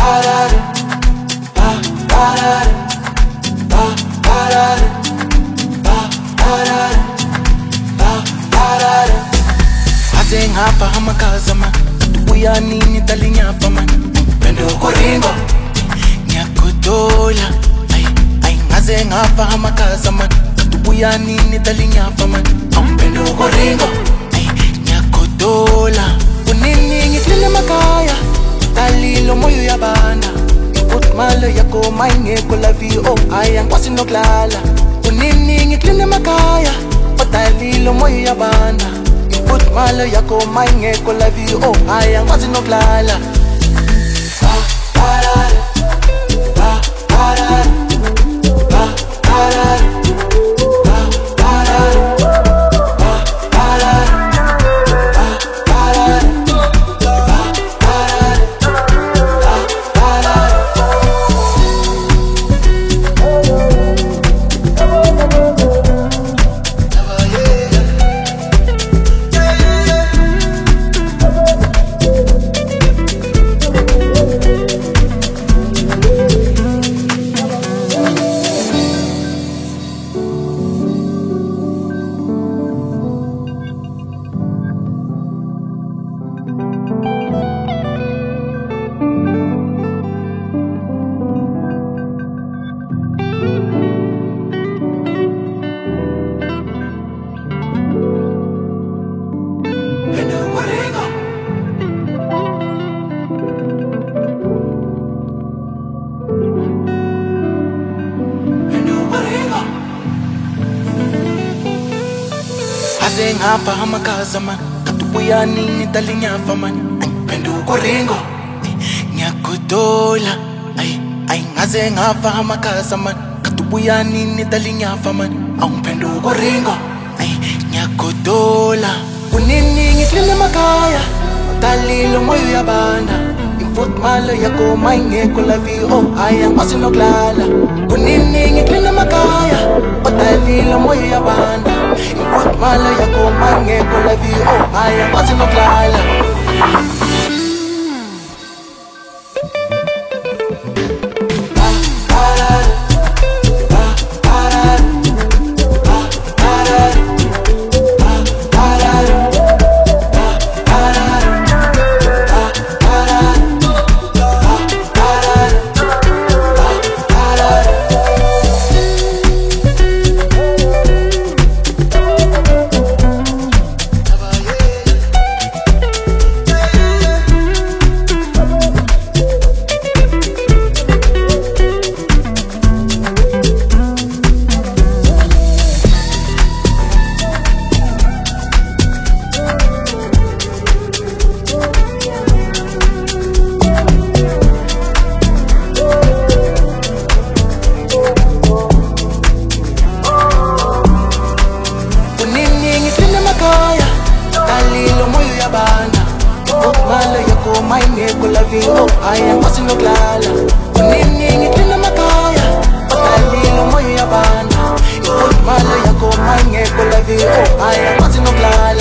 Ngapha amakaza man uya nini dalinyafa man pendo koringo nyakodola ay ngaze ngapha amakaza man uya nini dalinyafa man pendo koringo ay nyakodola unini ngihlele makaya dalilo moyo yabana utmalo yako mayingekho la VO ayangikwazi nokulala unini ngihlele makaya dalilo moyo yabana malo yako mayingekho la VO ayangikwazi nokulala ngapha amakaza man katubuya nini dalinyafa man pendo koringo nyakodola ay ngaze ngapha amakaza man katubuya nini dalinyafa man pendo koringo nyakodola unini ngihlele makaya dalilo moyo yabana imfutmalo yako mayingekho la VO ayangikwazi nokulala unini ngihlele makaya dalilo moyo yabana imfutmalo yako mayingekho la VO ayangikwazi nokulala mayingekho la VO ayangikwazi nokulala unini ngihlele makaya dalilo moyo yabana imfutmalo yako mayingekho la VO ayangikwazi nokulala